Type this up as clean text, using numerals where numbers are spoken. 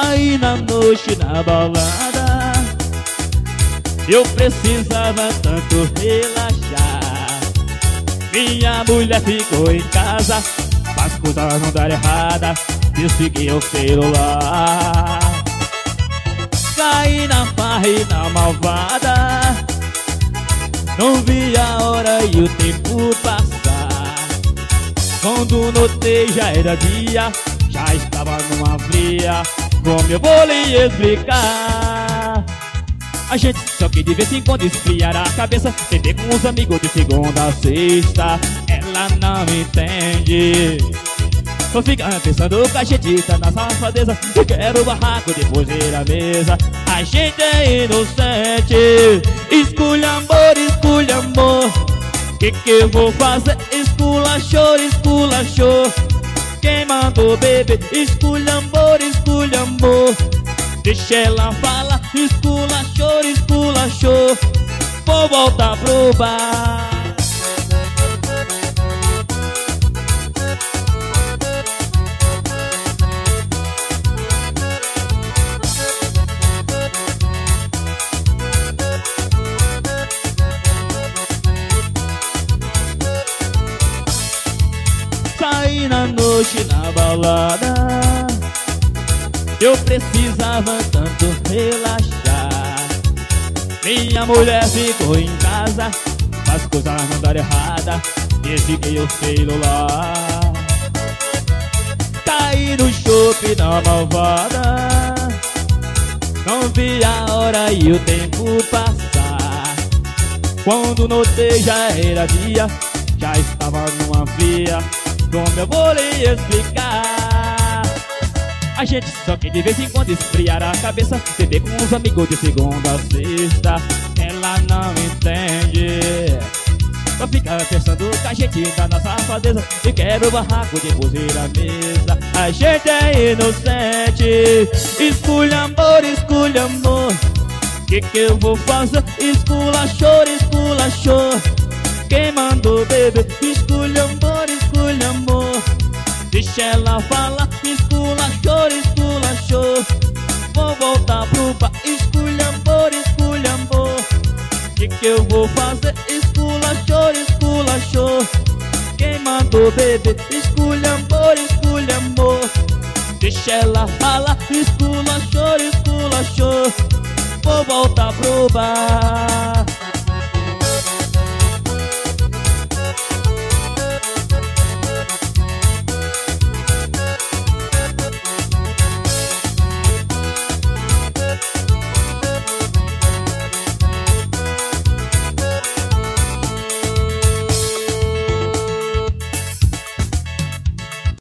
Saí na noite na balada, eu precisava tanto relaxar. Minha mulher ficou em casa, as coisas não deram errada, desliguei o celular. Caí na farra e na malvada, não vi a hora e o tempo passar. Quando notei já era dia, já estava numa fria. Como eu vou lhe explicar? A gente só que de vez em quando esfriar a cabeça, beber com os amigos de segunda a sexta. Ela não entende, só fica pensando que a gente tá na safadeza e quer o barraco depois ir à mesa. A gente é inocente, esculhambou, esculhambou. Que eu vou fazer? Esculachou, esculachou. Quem mandou beber? Esculhambou, esculhambou. Deixa ela falar, esculachou, esculachou. Vou voltar pro bar. Saí na noite na balada, eu precisava tanto relaxar. Minha mulher ficou em casa, as coisas não deram errada, desliguei o celular. Caí no chope na malvada, não vi a hora e o tempo passar. Quando notei já era dia, já estava numa fria. Como eu vou lhe explicar? A gente só quer de vez em quando esfriar a cabeça, beber com os amigos de segunda a sexta. Ela não entende, só fica pensando que a gente tá na safadeza e quer o barraco depois ir à mesa. A gente é inocente, esculhambou, esculhambou. Que eu vou fazer? Esculachou, esculachou. Quem mandou beber? Esculhambou, esculhambou. Deixa ela falar, esculachou, esculachou. Vou voltar pro bar, esculhambou, esculhambou. Que eu vou fazer? Esculachou, esculachou. Quem mandou beber? Esculhambou, esculhambou. Deixa ela falar, esculachou, esculachou. Vou voltar pro bar.